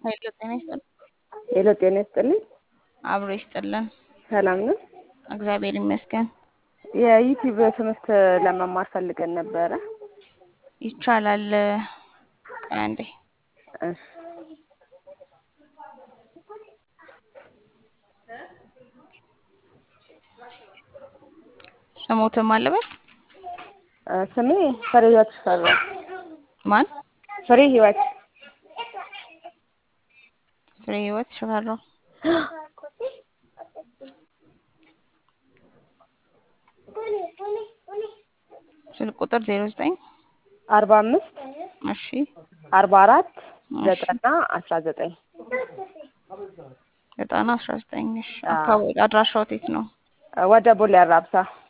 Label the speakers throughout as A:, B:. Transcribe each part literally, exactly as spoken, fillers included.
A: ኃይለ ጤና ይስጥልን።
B: ሄሎ ጤና ይስጥልኝ።
A: አብሮ ይስጥልን።
B: ሰላም ነው?
A: እግዚአብሔር ይመስገን።
B: የዩቲዩብ ትምህርት ለመማር ፈልገን ነበረ።
A: ይቻላል። ቆይ አንዴ
B: እሺ
A: ስሞትም አለበት።
B: እ ስሜ ፍሬ ህይወት ሽፈራው።
A: ማን?
B: ፍሬ ህይወት
A: ፍሬ ህይወት ሽፈራው። ስልክ ቁጥር ዜሮ ዘጠኝ
B: አርባ አምስት
A: እሺ
B: አርባ አራት
A: እሺ
B: ዘጠና አስራ ዘጠኝ
A: ዘጠና አስራ ዘጠኝ እሺ። አካባቢ አድራሻው የት ነው?
B: ወደ ቦሌ አራብሳ።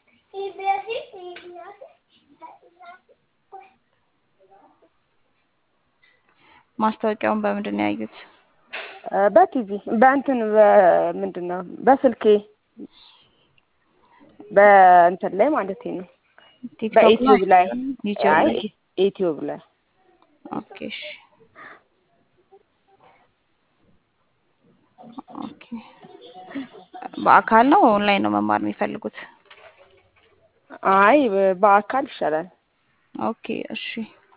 A: ማስታወቂያውን በምንድን ነው ያዩት?
B: በቲቪ በእንትን በምንድን ነው በስልኬ በእንትን ላይ ማለት ነው።
A: ቲክቶክ ላይ
B: በዩቲዩብ ላይ
A: ዩቲዩብ
B: አይ
A: ላይ
B: ዩቲዩብ ላይ
A: ኦኬ እሺ ኦኬ። በአካል ነው ኦንላይን ነው መማር የሚፈልጉት?
B: አይ በአካል ይሻላል።
A: ኦኬ እሺ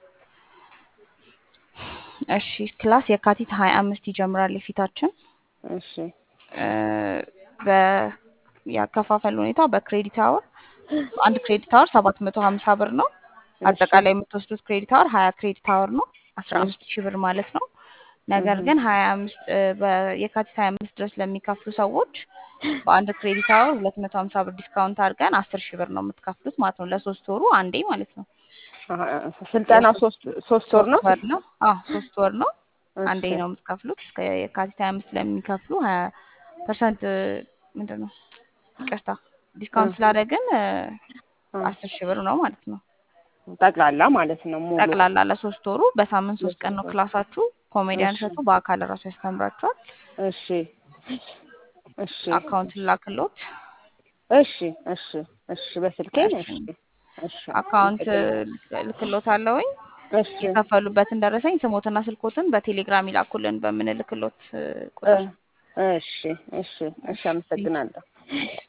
A: እሺ። ክላስ የካቲት ሀያ አምስት ይጀምራል የፊታችን።
B: እሺ
A: እ በ ያከፋፈል ሁኔታ በክሬዲት አወር አንድ ክሬዲት አወር ሰባት መቶ ሀምሳ ብር ነው። አጠቃላይ የምትወስዱት ክሬዲት አወር ሀያ ክሬዲት አወር ነው አስራ አምስት ሺህ ብር ማለት ነው። ነገር ግን ሀያ አምስት በየካቲት ሀያ አምስት ድረስ ለሚከፍሉ ሰዎች በአንድ ክሬዲት አወር ሁለት መቶ ሀምሳ ብር ዲስካውንት አድርገን አስር ሺህ ብር ነው የምትከፍሉት ማለት ነው። ለሶስት ወሩ አንዴ ማለት ነው።
B: ስልጠና ሶስት ሶስት ወር ነው።
A: ወር ነው። አዎ ሶስት ወር ነው። አንዴ
B: እሺ
A: ነው የምትከፍሉት። እስከ የካቲት ሀያ አምስት ለሚከፍሉ ሀያ ፐርሰንት ምንድን ነው ይቅርታ ዲስካውንት ስላደረግን አስር ሺህ ብር ነው ማለት ነው።
B: ጠቅላላ ማለት ነው ሙሉ
A: ጠቅላላ ለሶስት ወሩ በሳምንት ሶስት ቀን ነው ክላሳችሁ። ኮሜዲያን
B: እሺ
A: እሸቱ በአካል ራሱ ያስተምራችኋል።
B: እሺ እሺ
A: አካውንት ላክሎት።
B: እሺ እሺ እሺ በስልኬ
A: እሺ
B: እሺ እሺ
A: አካውንት ልክሎታለሁኝ።
B: እሺ
A: የከፈሉበትን ደረሰኝ ስሞትና ስልኮትን በቴሌግራም ይላኩልን በምንልክሎት ቁጥር።
B: እሺ እሺ እሺ አመሰግናለሁ።